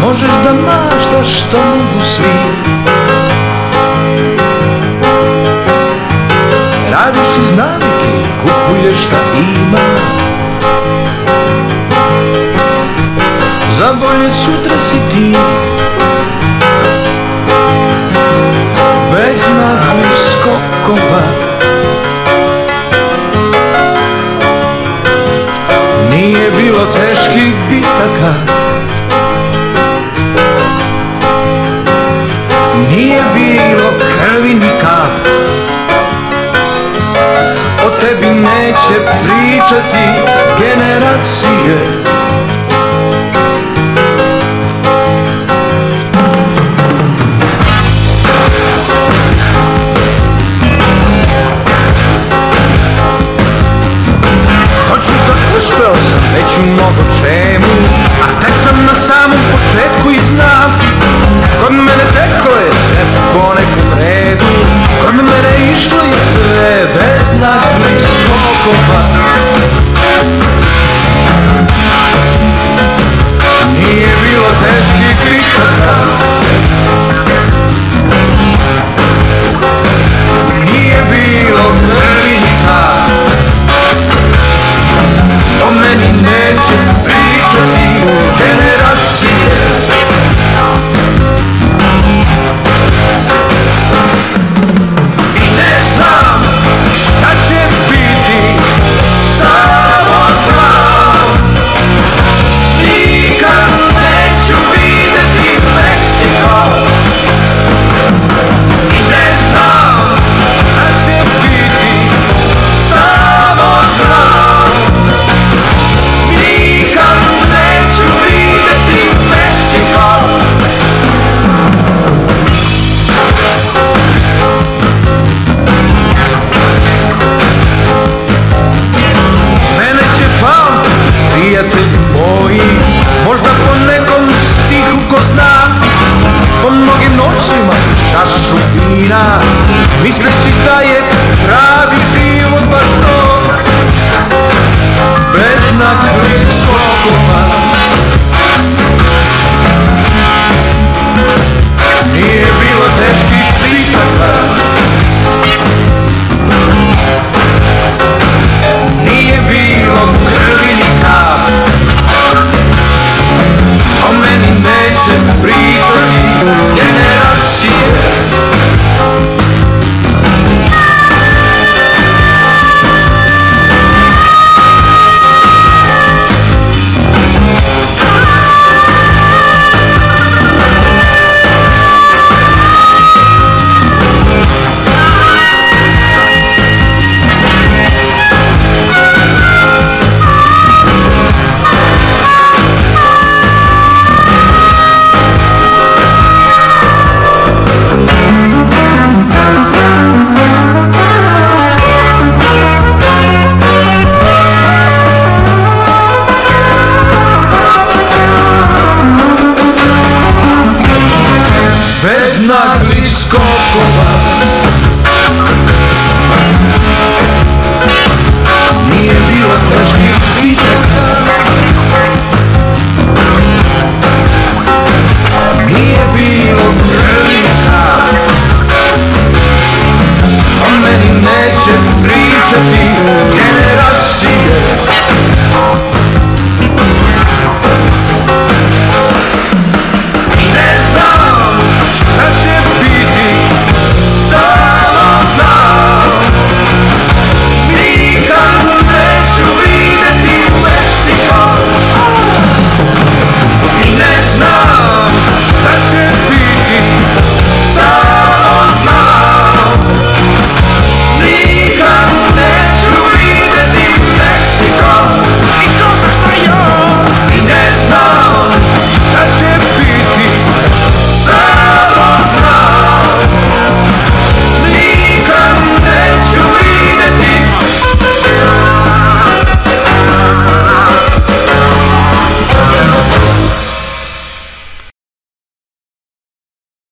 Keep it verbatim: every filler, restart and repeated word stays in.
možeš da maštaš što mogu svi. Radiš iz navike, kupuješ šta ima, za bolje sutra si ti. Bez naglih skokova, nije bilo teških bitaka, nije bilo krvi ni kap. O tebi neće pričati generacije. Uspeo sam već u mnogo čemu, a tek sam na samom početku i znam, kod mene teklo je sve po nekom redu, kod mene išlo je sve bez naglih skokova. Nije bilo teških bitaka, nije bilo krvi ni kap. O meni neće pričati generacije. I ne znam šta će biti, samo znam, nikad neću videti Meksiko. I ne znam šta će biti, samo znam, nikad neću videti Meksiko. Mene će pamtiti prijatelji moji, možda po nekom stihu ko zna, po mnogim noćima šašu vina, misleći da je pravi život baš to, bez naglih skokova. Nije bilo teških bitaka, nije bilo krvi ni kap. O meni neće pričati generacije. Bez naglih skokova.